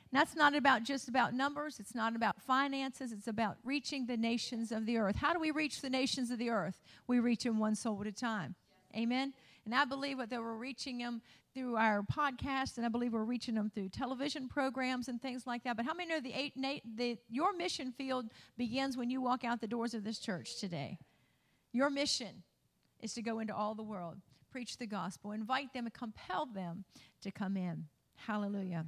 And that's not just about numbers. It's not about finances. It's about reaching the nations of the earth. How do we reach the nations of the earth? We reach them one soul at a time. Amen? And I believe that we're reaching them through our podcast, and I believe we're reaching them through television programs and things like that. But how many know your mission field begins when you walk out the doors of this church today? Your mission is to go into all the world, preach the gospel, invite them and compel them to come in. Hallelujah.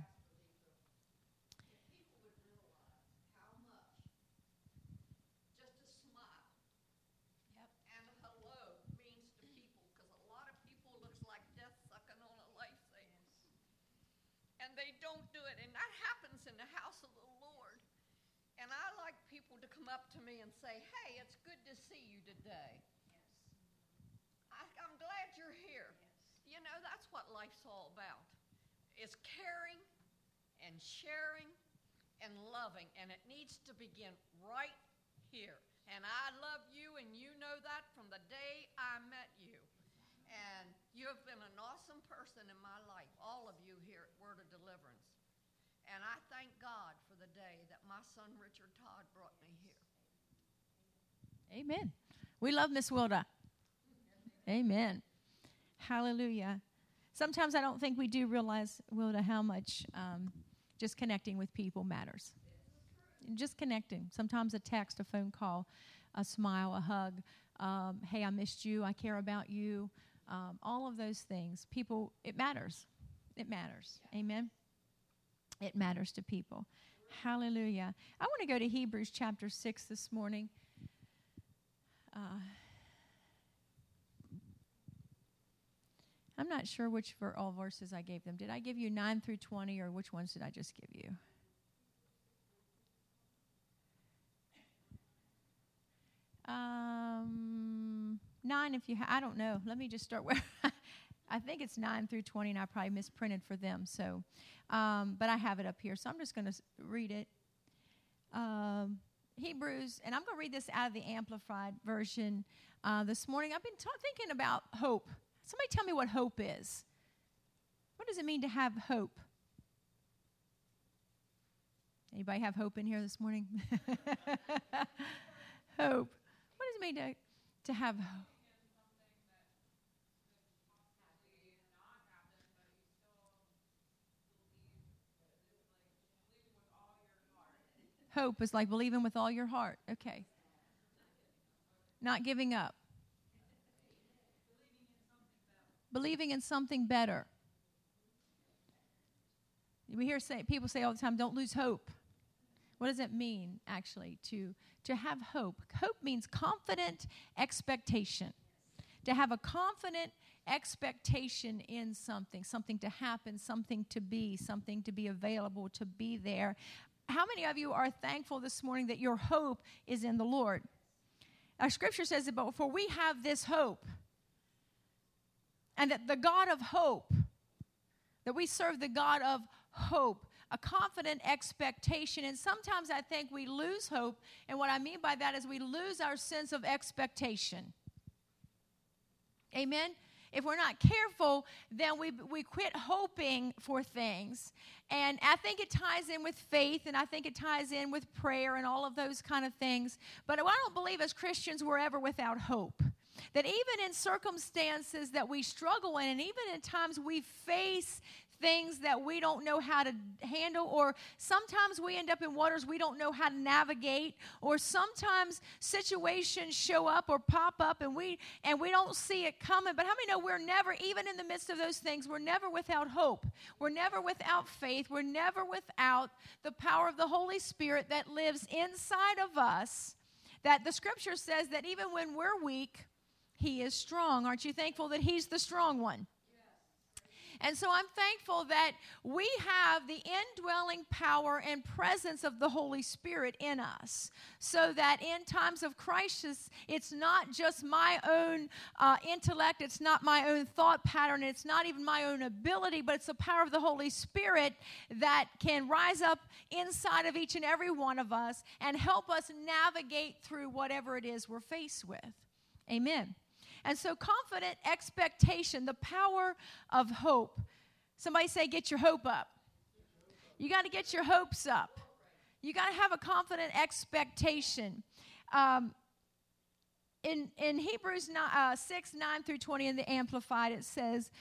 They don't do it, and that happens in the house of the Lord. And I like people to come up to me and say, hey, it's good to see you today. Yes. I'm glad you're here. Yes. You know, that's what life's all about, is caring and sharing and loving, and it needs to begin right here. And I love you, and you know that from the day I met you. And you have been an awesome person in my life, all of you here at Word of Deliverance. And I thank God for the day that my son Richard Todd brought me here. Amen. We love Miss Wilda. Amen. Hallelujah. Sometimes I don't think we do realize, Wilda, how much just connecting with people matters. Just connecting. Sometimes a text, a phone call, a smile, a hug. Hey, I missed you. I care about you. All of those things. People, it matters. It matters. Amen. It matters to people. Hallelujah. I want to go to Hebrews chapter 6 this morning. I'm not sure which all verses I gave them. Did I give you 9 through 20, or which ones did I just give you? 9 if you I don't know. Let me just start where I think it's 9 through 20, and I probably misprinted for them. So, but I have it up here, so I'm just going to read it. Hebrews, and I'm going to read this out of the Amplified version this morning. I've been thinking about hope. Somebody tell me what hope is. What does it mean to have hope? Anybody have hope in here this morning? Hope. What does it mean to have hope? Hope is like believing with all your heart. Okay. Not giving up. Believing in something better. We hear people say all the time, don't lose hope. What does it mean, actually, to have hope? Hope means confident expectation. To have a confident expectation in something to happen, something to be available, to be there. How many of you are thankful this morning that your hope is in the Lord? Our scripture says that, but for we have this hope, and that the God of hope, that we serve the God of hope, a confident expectation. And sometimes I think we lose hope, and what I mean by that is we lose our sense of expectation. Amen? If we're not careful, then we quit hoping for things. And I think it ties in with faith, and I think it ties in with prayer and all of those kind of things. But I don't believe as Christians we're ever without hope. That even in circumstances that we struggle in, and even in times we face things that we don't know how to handle, or sometimes we end up in waters we don't know how to navigate, or sometimes situations show up or pop up and we don't see it coming. But how many know we're never, even in the midst of those things, we're never without hope. We're never without faith. We're never without the power of the Holy Spirit that lives inside of us, that the scripture says that even when we're weak, He is strong. Aren't you thankful that He's the strong one? And so I'm thankful that we have the indwelling power and presence of the Holy Spirit in us, so that in times of crisis, it's not just my own intellect, it's not my own thought pattern, it's not even my own ability, but it's the power of the Holy Spirit that can rise up inside of each and every one of us and help us navigate through whatever it is we're faced with. Amen. And so confident expectation, the power of hope. Somebody say, get your hope up. You got to get your hopes up. You got to have a confident expectation. In Hebrews 6, 9 through 20 in the Amplified, it says,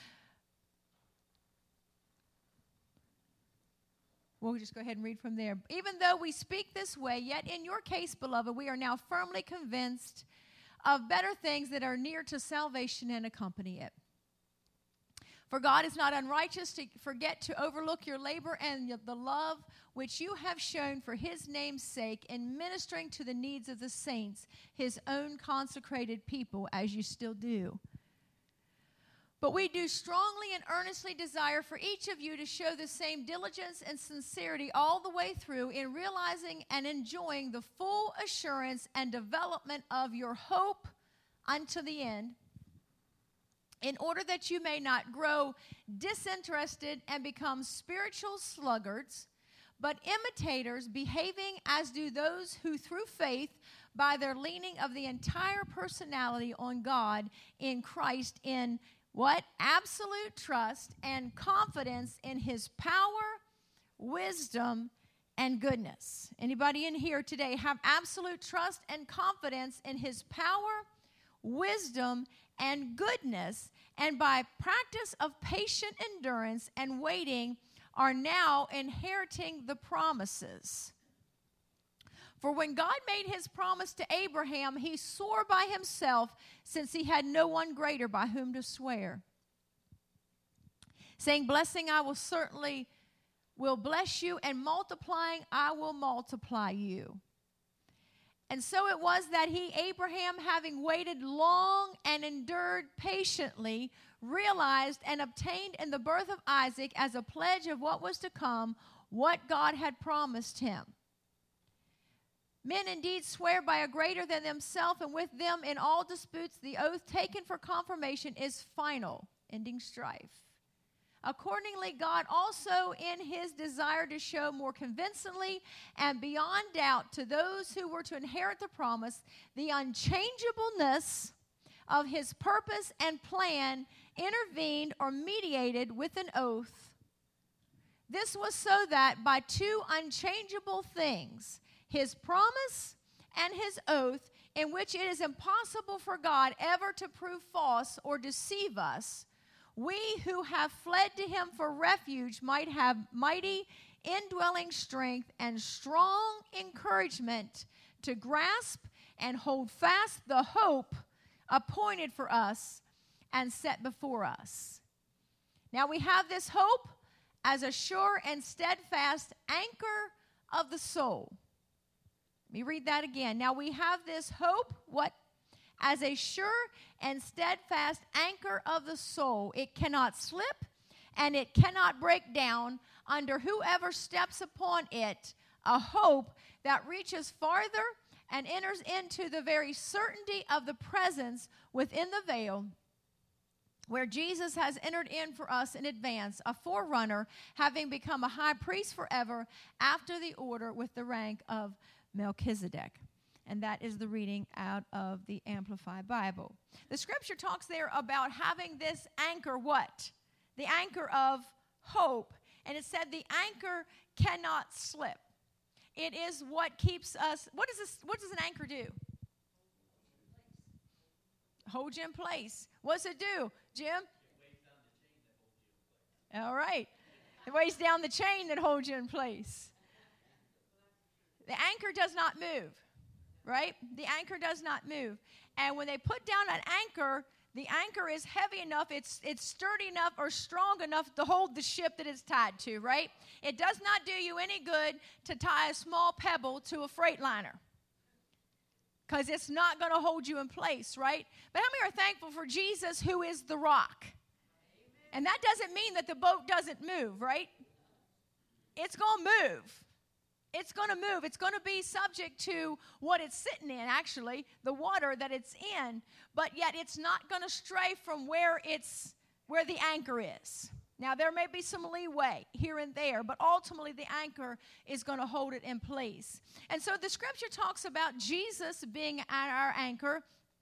we'll just go ahead and read from there. Even though we speak this way, yet in your case, beloved, we are now firmly convinced of better things that are near to salvation and accompany it. For God is not unrighteous to forget to overlook your labor and the love which you have shown for his name's sake in ministering to the needs of the saints, his own consecrated people, as you still do. But we do strongly and earnestly desire for each of you to show the same diligence and sincerity all the way through in realizing and enjoying the full assurance and development of your hope unto the end, in order that you may not grow disinterested and become spiritual sluggards, but imitators, behaving as do those who through faith, by their leaning of the entire personality on God in Christ, in what? Absolute trust and confidence in his power, wisdom, and goodness. Anybody in here today have absolute trust and confidence in his power, wisdom, and goodness, and by practice of patient endurance and waiting are now inheriting the promises. For when God made his promise to Abraham, he swore by himself, since he had no one greater by whom to swear, saying, blessing I will bless you, and multiplying I will multiply you. And so it was that Abraham, having waited long and endured patiently, realized and obtained in the birth of Isaac as a pledge of what was to come, what God had promised him. Men indeed swear by a greater than themselves, and with them in all disputes the oath taken for confirmation is final, ending strife. Accordingly, God also, in his desire to show more convincingly and beyond doubt to those who were to inherit the promise the unchangeableness of his purpose and plan, intervened or mediated with an oath. This was so that by two unchangeable things, his promise and his oath, in which it is impossible for God ever to prove false or deceive us, we who have fled to him for refuge might have mighty indwelling strength and strong encouragement to grasp and hold fast the hope appointed for us and set before us. Now we have this hope as a sure and steadfast anchor of the soul. Let me read that again. Now we have this hope, what? As a sure and steadfast anchor of the soul. It cannot slip and it cannot break down under whoever steps upon it. A hope that reaches farther and enters into the very certainty of the presence within the veil, where Jesus has entered in for us in advance, a forerunner, having become a high priest forever after the order with the rank of Melchizedek. And that is the reading out of the Amplified Bible. The scripture talks there about having this anchor, what? The anchor of hope. And it said the anchor cannot slip. It is what keeps us. What does an anchor do? Hold you in place. What's it do, Jim? It weighs down the chain that holds you in place. All right. It weighs down the chain that holds you in place. The anchor does not move. Right? The anchor does not move. And when they put down an anchor, the anchor is heavy enough, it's sturdy enough or strong enough to hold the ship that it's tied to, right? It does not do you any good to tie a small pebble to a freight liner, because it's not going to hold you in place, right? But how many are thankful for Jesus, who is the rock? Amen. And that doesn't mean that the boat doesn't move, right? It's going to move. It's going to move. It's going to be subject to what it's sitting in, actually, the water that it's in, but yet it's not going to stray from where the anchor is. Now, there may be some leeway here and there, but ultimately the anchor is going to hold it in place. And so the scripture talks about Jesus being at our anchor.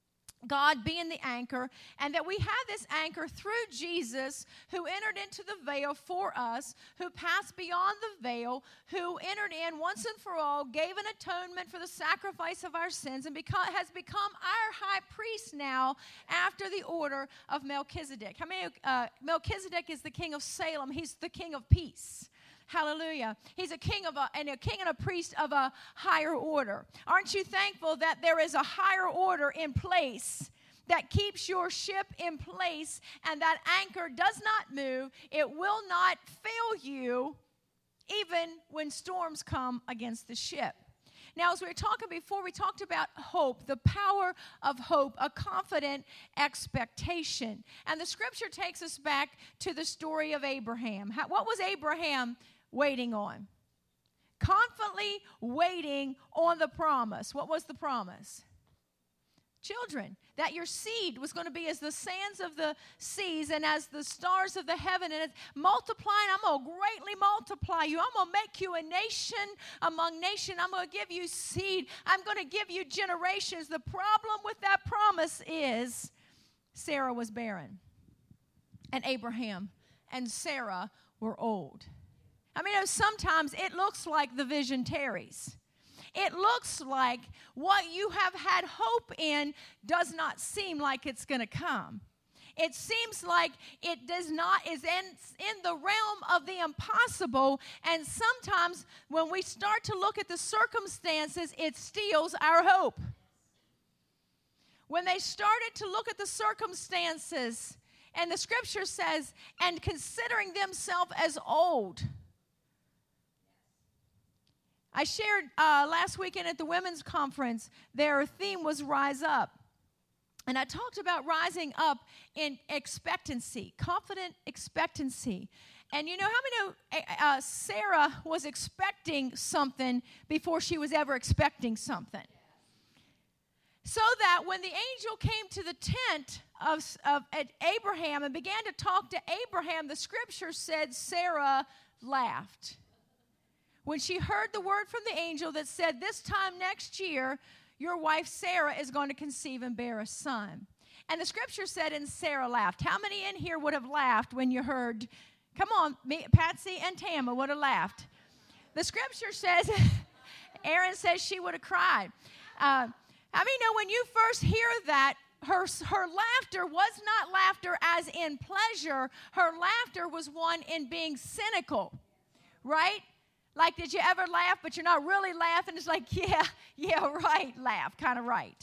God being the anchor, and that we have this anchor through Jesus, who entered into the veil for us, who passed beyond the veil, who entered in once and for all, gave an atonement for the sacrifice of our sins, and has become our high priest now after the order of Melchizedek. How many? Melchizedek is the king of Salem. He's the king of peace. Hallelujah. He's a king and a priest of a higher order. Aren't you thankful that there is a higher order in place that keeps your ship in place, and that anchor does not move? It will not fail you even when storms come against the ship. Now, as we were talking before, we talked about hope, the power of hope, a confident expectation. And the scripture takes us back to the story of Abraham. What was Abraham waiting on? Confidently waiting on the promise. What was the promise? Children. That your seed was going to be as the sands of the seas and as the stars of the heaven. And it's multiplying. I'm going to greatly multiply you. I'm going to make you a nation among nations. I'm going to give you seed. I'm going to give you generations. The problem with that promise is Sarah was barren. And Abraham and Sarah were old. I mean, sometimes it looks like the vision tarries. It looks like what you have had hope in does not seem like it's going to come. It seems like it is in the realm of the impossible. And sometimes when we start to look at the circumstances, it steals our hope. When they started to look at the circumstances, and the scripture says, and considering themselves as old. I shared last weekend at the women's conference, their theme was Rise Up. And I talked about rising up in expectancy, confident expectancy. And you know how many Sarah was expecting something before she was ever expecting something? So that when the angel came to the tent of Abraham and began to talk to Abraham, the scripture said Sarah laughed. When she heard the word from the angel that said, this time next year, your wife Sarah is going to conceive and bear a son. And the scripture said, and Sarah laughed. How many in here would have laughed when you heard, come on, Patsy and Tama would have laughed. The scripture says, Aaron says she would have cried. I mean, when you first hear that, her laughter was not laughter as in pleasure. Her laughter was one in being cynical, right? Like, did you ever laugh, but you're not really laughing? It's like, yeah, right, laugh, kind of right?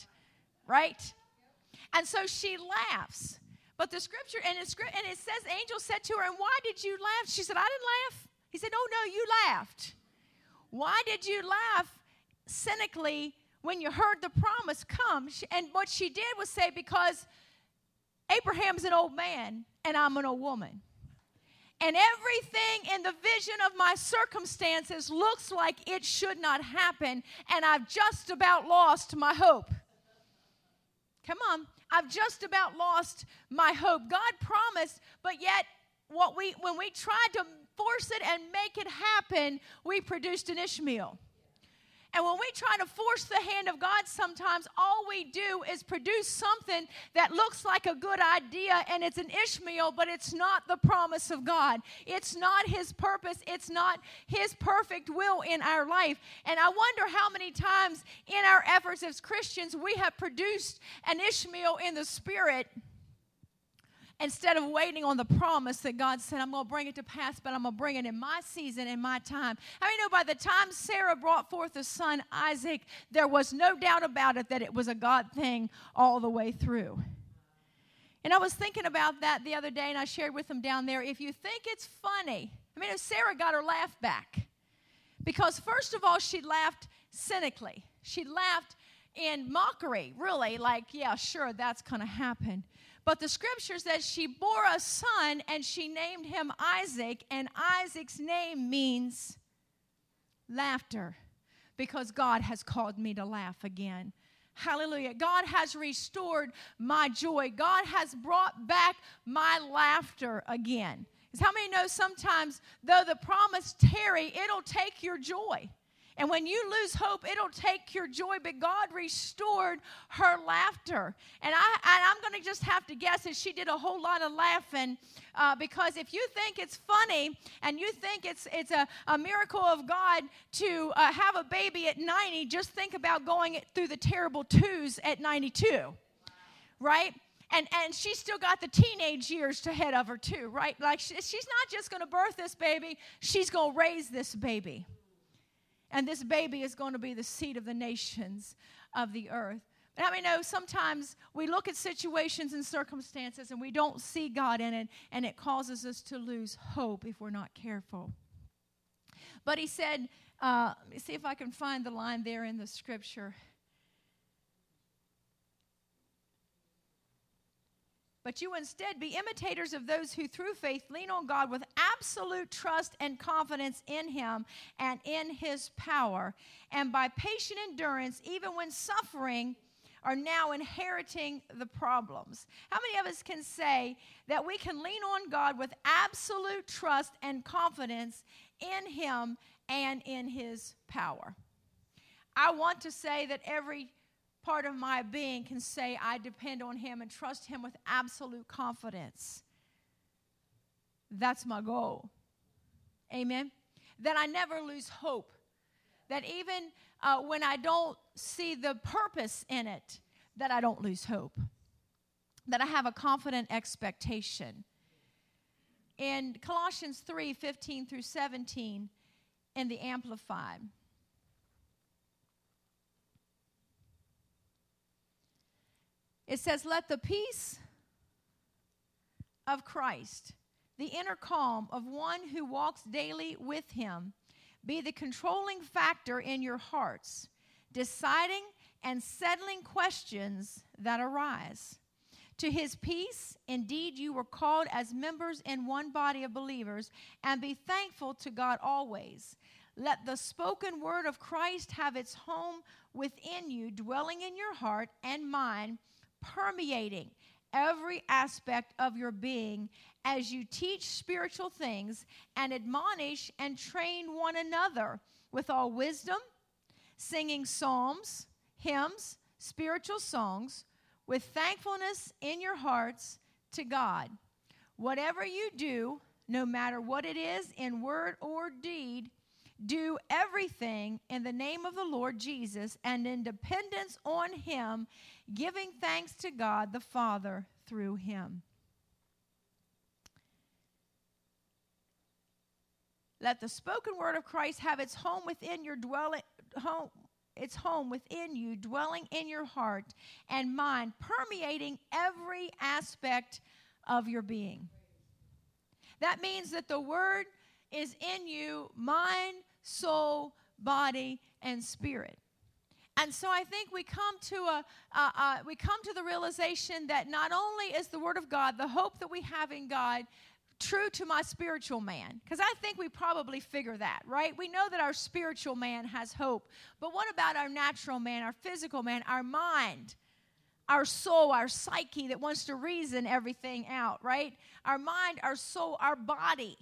And so she laughs. But the scripture, and it says, angel said to her, and why did you laugh? She said, I didn't laugh. He said, oh, no, you laughed. Why did you laugh cynically when you heard the promise come? And what she did was say, because Abraham's an old man, and I'm an old woman. And everything in the vision of my circumstances looks like it should not happen, and I've just about lost my hope. Come on. I've just about lost my hope. God promised, but yet when we tried to force it and make it happen, we produced an Ishmael. And when we try to force the hand of God, sometimes all we do is produce something that looks like a good idea, and it's an Ishmael, but it's not the promise of God. It's not His purpose. It's not His perfect will in our life. And I wonder how many times in our efforts as Christians we have produced an Ishmael in the spirit instead of waiting on the promise that God said, I'm going to bring it to pass, but I'm going to bring it in my season, in my time. How many know by the time Sarah brought forth a son, Isaac, there was no doubt about it that it was a God thing all the way through? And I was thinking about that the other day, and I shared with them down there, if you think it's funny, Sarah got her laugh back. Because first of all, she laughed cynically. She laughed in mockery, really, like, yeah, sure, that's going to happen. But the scripture says she bore a son, and she named him Isaac, and Isaac's name means laughter, because God has called me to laugh again. Hallelujah. God has restored my joy. God has brought back my laughter again. How many know sometimes, though the promise tarry, it'll take your joy. And when you lose hope, it'll take your joy. But God restored her laughter. And I'm going to just have to guess that she did a whole lot of laughing because if you think it's funny and you think it's a miracle of God to have a baby at 90, just think about going through the terrible twos at 92, right? And she's still got the teenage years ahead of her too, right? Like she's not just going to birth this baby, she's going to raise this baby. And this baby is going to be the seed of the nations of the earth. But I know sometimes we look at situations and circumstances and we don't see God in it, and it causes us to lose hope if we're not careful. But he said, let me see if I can find the line there in the scripture. But you instead be imitators of those who through faith lean on God with absolute trust and confidence in Him and in His power. And by patient endurance, even when suffering, are now inheriting the problems. How many of us can say that we can lean on God with absolute trust and confidence in Him and in His power? I want to say that every part of my being can say I depend on Him and trust Him with absolute confidence. That's my goal. Amen? That I never lose hope. That even when I don't see the purpose in it, that I don't lose hope. That I have a confident expectation. In Colossians 3:15 through 17 in the Amplified, it says, let the peace of Christ, the inner calm of one who walks daily with Him, be the controlling factor in your hearts, deciding and settling questions that arise. To His peace, indeed, you were called as members in one body of believers, and be thankful to God always. Let the spoken word of Christ have its home within you, dwelling in your heart and mind, permeating every aspect of your being as you teach spiritual things and admonish and train one another with all wisdom, singing psalms, hymns, spiritual songs, with thankfulness in your hearts to God. Whatever you do, no matter what it is, in word or deed, do everything in the name of the Lord Jesus and in dependence on Him, giving thanks to God the Father through Him. Let the spoken word of Christ have its home within your its home within you, dwelling in your heart and mind, permeating every aspect of your being. That means that the word is in you, mind, soul, body, and spirit. And so I think we come to the realization that not only is the Word of God, the hope that we have in God, true to my spiritual man, because I think we probably figure that, right? We know that our spiritual man has hope. But what about our natural man, our physical man, our mind, our soul, our psyche that wants to reason everything out, right? Our mind, our soul, our body,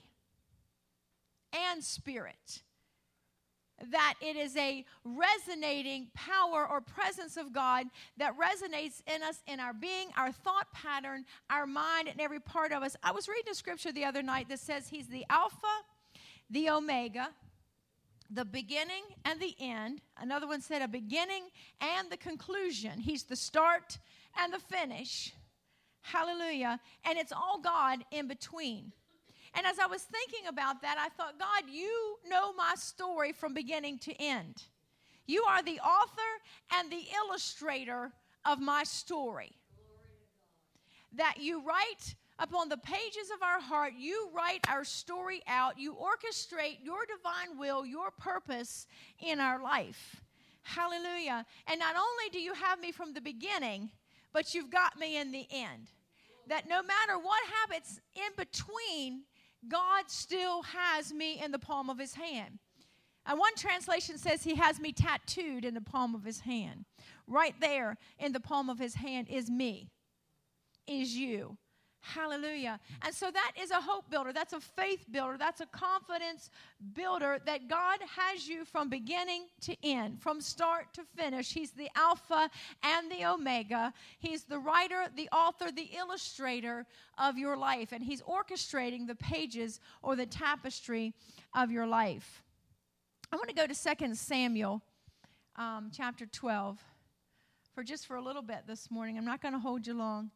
and spirit. That it is a resonating power or presence of God that resonates in us, in our being, our thought pattern, our mind, and every part of us. I was reading a scripture the other night that says He's the Alpha, the Omega, the beginning and the end. Another one said a beginning and the conclusion. He's the start and the finish. Hallelujah. And it's all God in between. And as I was thinking about that, I thought, God, you know my story from beginning to end. You are the author and the illustrator of my story. That you write upon the pages of our heart, you write our story out, you orchestrate your divine will, your purpose in our life. Hallelujah. And not only do you have me from the beginning, but you've got me in the end. That no matter what happens in between, God still has me in the palm of His hand. And one translation says He has me tattooed in the palm of His hand. Right there in the palm of His hand is me, is you. Hallelujah. And so that is a hope builder. That's a faith builder. That's a confidence builder that God has you from beginning to end, from start to finish. He's the Alpha and the Omega. He's the writer, the author, the illustrator of your life. And He's orchestrating the pages or the tapestry of your life. I want to go to 2 Samuel chapter 12 for a little bit this morning. I'm not going to hold you long.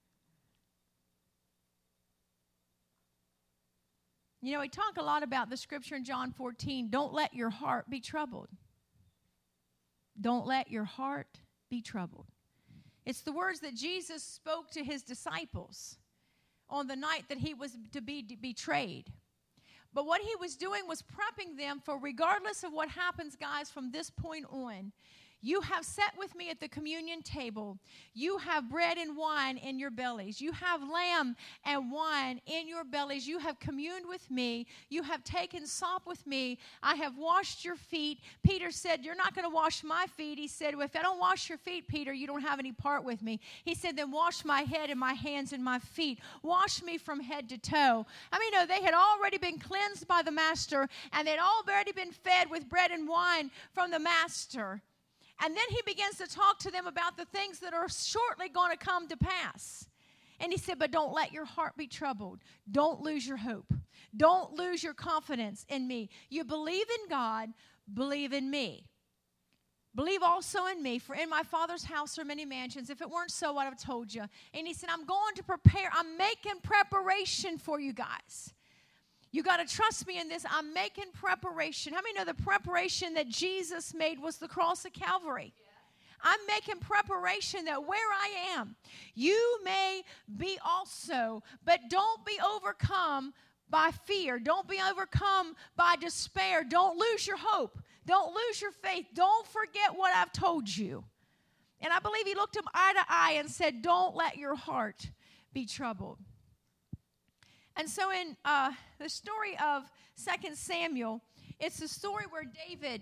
You know, we talk a lot about the scripture in John 14, don't let your heart be troubled. Don't let your heart be troubled. It's the words that Jesus spoke to His disciples on the night that He was to be betrayed. But what He was doing was prepping them for, regardless of what happens, guys, from this point on, you have sat with me at the communion table. You have bread and wine in your bellies. You have lamb and wine in your bellies. You have communed with me. You have taken sop with me. I have washed your feet. Peter said, you're not going to wash my feet. He said, well, if I don't wash your feet, Peter, you don't have any part with me. He said, then wash my head and my hands and my feet. Wash me from head to toe. I mean, no, they had already been cleansed by the Master, and they'd already been fed with bread and wine from the Master. And then He begins to talk to them about the things that are shortly going to come to pass. And He said, but don't let your heart be troubled. Don't lose your hope. Don't lose your confidence in me. You believe in God, believe in me. Believe also in me, for in my Father's house are many mansions. If it weren't so, I'd have told you. And He said, I'm going to prepare. I'm making preparation for you guys. You got to trust me in this. I'm making preparation. How many know the preparation that Jesus made was the cross of Calvary? Yeah. I'm making preparation that where I am, you may be also. But don't be overcome by fear. Don't be overcome by despair. Don't lose your hope. Don't lose your faith. Don't forget what I've told you. And I believe He looked him eye to eye and said, don't let your heart be troubled. And so in the story of 2 Samuel, it's the story where David,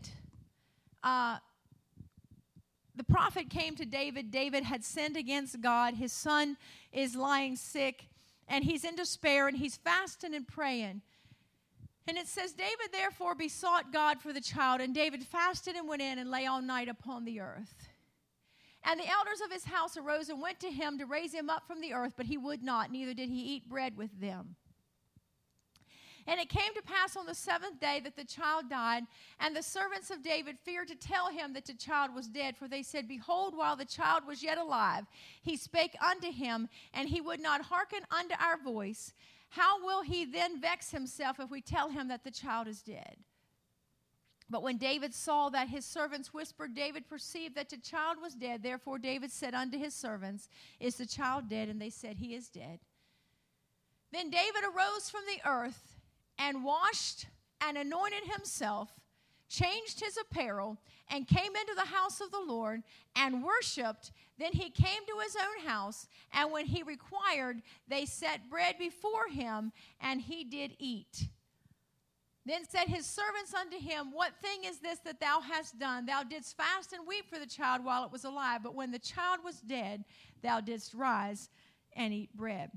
the prophet came to David. David had sinned against God. His son is lying sick, and he's in despair, and he's fasting and praying. And it says, David therefore besought God for the child, and David fasted and went in and lay all night upon the earth. And the elders of his house arose and went to him to raise him up from the earth, but he would not, neither did he eat bread with them. And it came to pass on the seventh day that the child died, and the servants of David feared to tell him that the child was dead, for they said, behold, while the child was yet alive, he spake unto him, and he would not hearken unto our voice. How will he then vex himself if we tell him that the child is dead? But when David saw that his servants whispered, David perceived that the child was dead. Therefore David said unto his servants, is the child dead? And they said, he is dead. Then David arose from the earth, and washed and anointed himself, changed his apparel, and came into the house of the Lord and worshiped. Then he came to his own house, and when he required, they set bread before him, and he did eat. Then said his servants unto him, what thing is this that thou hast done? Thou didst fast and weep for the child while it was alive, but when the child was dead, thou didst rise and eat bread.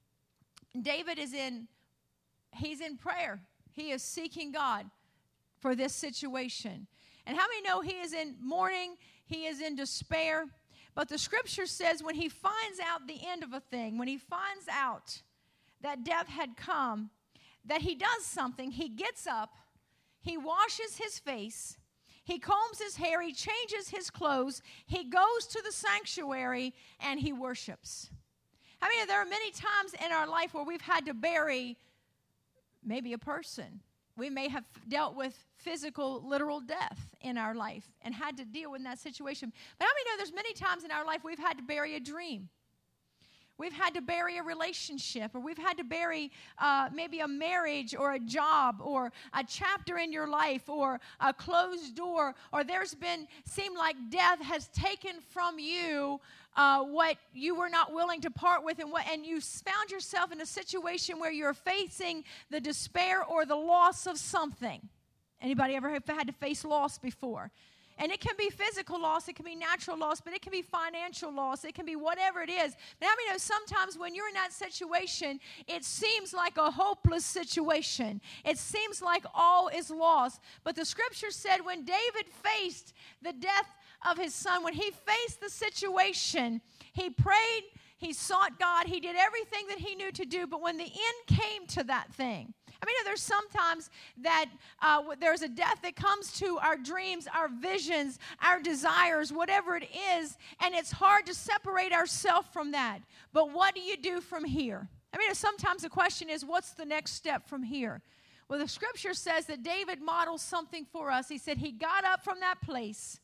David he's in prayer. He is seeking God for this situation. And how many know he is in mourning? He is in despair. But the scripture says when he finds out the end of a thing, when he finds out that death had come, that he does something. He gets up, he washes his face, he combs his hair, he changes his clothes, he goes to the sanctuary, and he worships. I mean, there are many times in our life where we've had to bury maybe a person. We may have dealt with physical, literal death in our life and had to deal with that situation. But how many know there's many times in our life we've had to bury a dream? We've had to bury a relationship, or we've had to bury maybe a marriage or a job or a chapter in your life or a closed door, or seemed like death has taken from you what you were not willing to part with, and you found yourself in a situation where you're facing the despair or the loss of something. Anybody ever had to face loss before? And it can be physical loss, it can be natural loss, but it can be financial loss, it can be whatever it is. But how many know sometimes when you're in that situation, it seems like a hopeless situation. It seems like all is lost. But the scripture said when David faced the death of his son, when he faced the situation, he prayed, he sought God, he did everything that he knew to do. But when the end came to that thing, I mean, there's sometimes that there's a death that comes to our dreams, our visions, our desires, whatever it is, and it's hard to separate ourselves from that. But what do you do from here? I mean, sometimes the question is, what's the next step from here? Well, the scripture says that David models something for us. He said he got up from that place.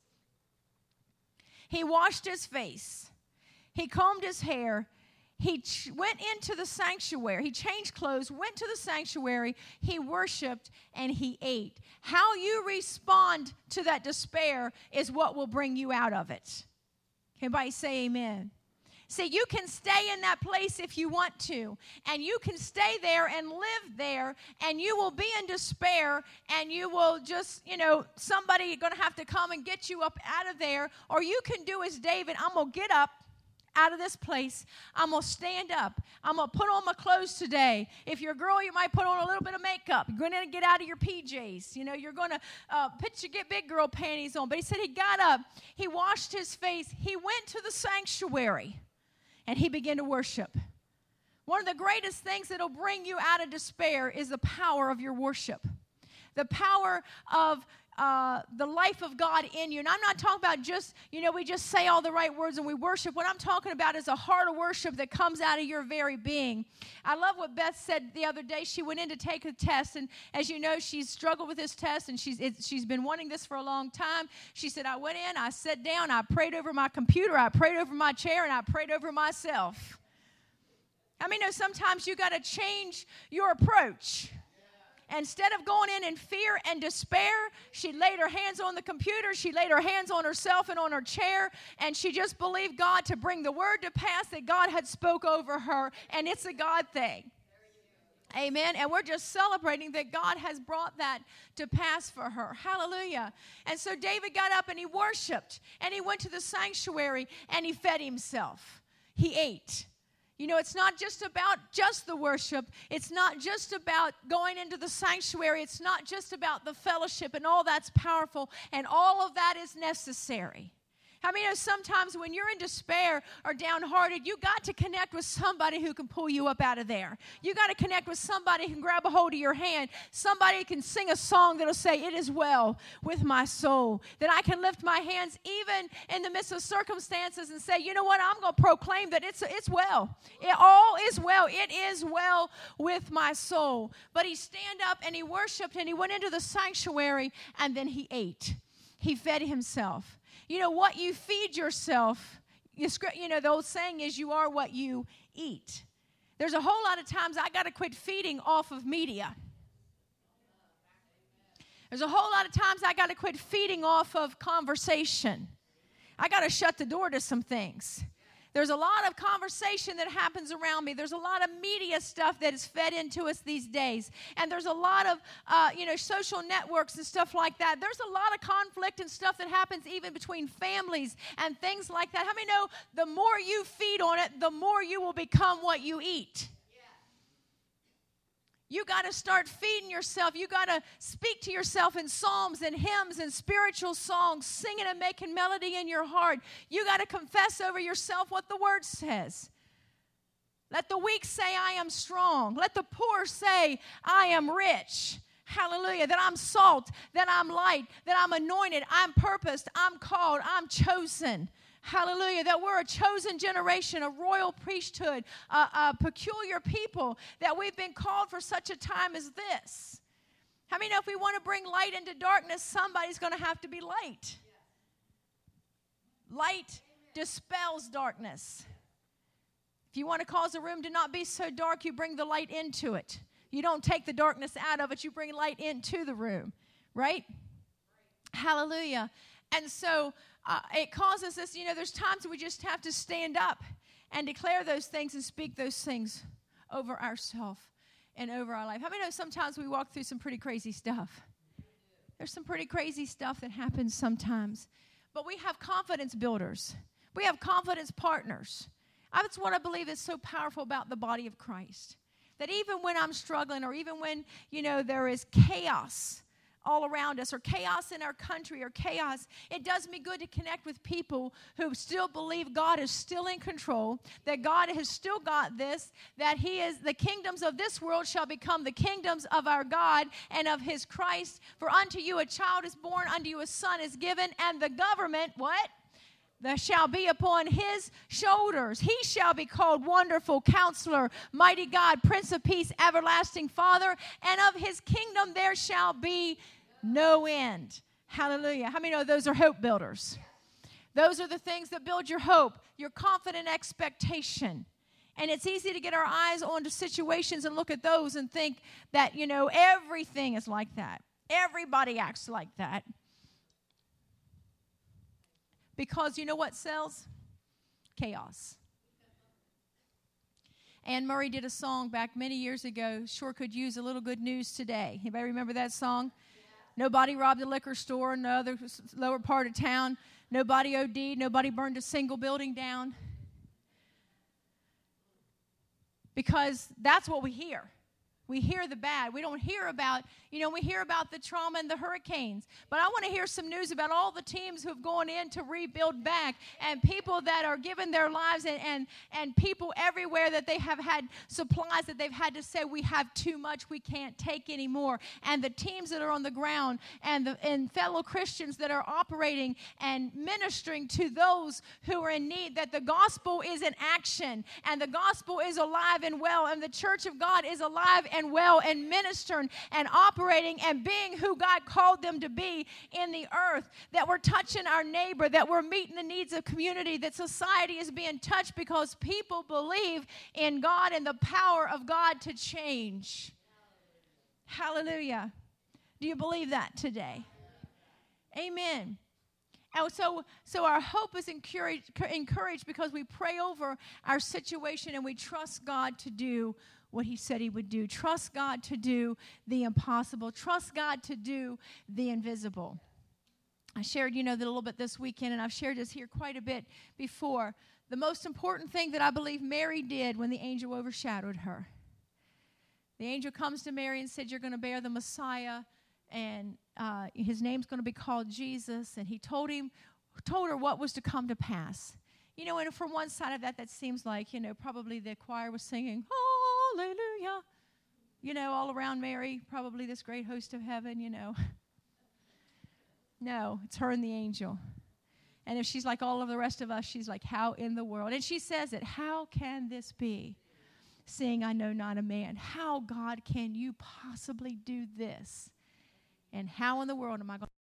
He washed his face. He combed his hair. He went into the sanctuary. He changed clothes, went to the sanctuary. He worshiped, and he ate. How you respond to that despair is what will bring you out of it. Everybody say amen. See, you can stay in that place if you want to, and you can stay there and live there, and you will be in despair, and you will just, somebody going to have to come and get you up out of there, or you can do as David, I'm going to get up out of this place. I'm going to stand up. I'm going to put on my clothes today. If you're a girl, you might put on a little bit of makeup. You're going to get out of your PJs. You're going to get big girl panties on. But he said he got up. He washed his face. He went to the sanctuary, and he began to worship. One of the greatest things that will bring you out of despair is the power of your worship. The power of the life of God in you. And I'm not talking about just, we just say all the right words and we worship. What I'm talking about is a heart of worship that comes out of your very being. I love what Beth said the other day. She went in to take a test, and as you know, she's struggled with this test, and she's been wanting this for a long time. She said, I went in, I sat down, I prayed over my computer, I prayed over my chair, and I prayed over myself. I mean, sometimes you got to change your approach. Instead of going in fear and despair, she laid her hands on the computer, she laid her hands on herself and on her chair, and she just believed God to bring the word to pass that God had spoke over her, and it's a God thing. Amen. And we're just celebrating that God has brought that to pass for her. Hallelujah. And so David got up and he worshiped, and he went to the sanctuary and he fed himself. He ate. It's not just about just the worship. It's not just about going into the sanctuary. It's not just about the fellowship, and all that's powerful, and all of that is necessary. I mean, sometimes when you're in despair or downhearted, you got to connect with somebody who can pull you up out of there. You got to connect with somebody who can grab a hold of your hand. Somebody who can sing a song that'll say, it is well with my soul. That I can lift my hands even in the midst of circumstances and say, you know what, I'm going to proclaim that it's well. It all is well. It is well with my soul. But he stand up and he worshiped, and he went into the sanctuary, and then he ate. He fed himself. What you feed yourself, the old saying is you are what you eat. There's a whole lot of times I got to quit feeding off of media. There's a whole lot of times I got to quit feeding off of conversation. I got to shut the door to some things. There's a lot of conversation that happens around me. There's a lot of media stuff that is fed into us these days. And there's a lot of, social networks and stuff like that. There's a lot of conflict and stuff that happens even between families and things like that. How many know the more you feed on it, the more you will become what you eat? You got to start feeding yourself. You got to speak to yourself in psalms and hymns and spiritual songs, singing and making melody in your heart. You got to confess over yourself what the word says. Let the weak say, I am strong. Let the poor say, I am rich. Hallelujah. That I'm salt, that I'm light, that I'm anointed, I'm purposed, I'm called, I'm chosen. Hallelujah, that we're a chosen generation, a royal priesthood, a peculiar people, that we've been called for such a time as this. How many know if we want to bring light into darkness, somebody's going to have to be light? Light dispels darkness. If you want to cause a room to not be so dark, you bring the light into it. You don't take the darkness out of it, you bring light into the room, right? Hallelujah. And so it causes us, there's times we just have to stand up and declare those things and speak those things over ourselves and over our life. How many know sometimes we walk through some pretty crazy stuff? There's some pretty crazy stuff that happens sometimes. But we have confidence builders. We have confidence partners. That's what I believe is so powerful about the body of Christ. That even when I'm struggling, or even when, there is chaos all around us, or chaos in our country, or chaos, it does me good to connect with people who still believe God is still in control, that God has still got this, that the kingdoms of this world shall become the kingdoms of our God and of his Christ. For unto you a child is born, unto you a son is given, and the government, what? That shall be upon his shoulders. He shall be called Wonderful Counselor, Mighty God, Prince of Peace, Everlasting Father, and of his kingdom there shall be no end. Hallelujah. How many know those are hope builders? Those are the things that build your hope, your confident expectation. And it's easy to get our eyes onto situations and look at those and think that, everything is like that. Everybody acts like that. Because you know what sells? Chaos. Anne Murray did a song back many years ago, Sure Could Use a Little Good News Today. Anybody remember that song? Yeah. Nobody robbed a liquor store in the other lower part of town. Nobody OD'd. Nobody burned a single building down. Because that's what we hear. We hear the bad. We don't hear about, we hear about the trauma and the hurricanes. But I want to hear some news about all the teams who have gone in to rebuild back, and people that are giving their lives, and people everywhere that they have had supplies that they've had to say, we have too much, we can't take anymore. And the teams that are on the ground, and fellow Christians that are operating and ministering to those who are in need, that the gospel is in action, and the gospel is alive and well, and the church of God is alive and well, and ministering and operating and being who God called them to be in the earth, that we're touching our neighbor, that we're meeting the needs of community, that society is being touched because people believe in God and the power of God to change. Hallelujah. Do you believe that today? Amen. And so our hope is encouraged because we pray over our situation and we trust God to do what he said he would do. Trust God to do the impossible. Trust God to do the invisible. I shared, that a little bit this weekend, and I've shared this here quite a bit before. The most important thing that I believe Mary did when the angel overshadowed her. The angel comes to Mary and said, you're going to bear the Messiah, and his name's going to be called Jesus. And he told her what was to come to pass. And from one side of that seems like, probably the choir was singing, hallelujah, all around Mary, probably this great host of heaven, No, it's her and the angel. And if she's like all of the rest of us, she's like, how in the world? And she says it, how can this be? Seeing I know not a man. How, God, can you possibly do this? And how in the world am I going to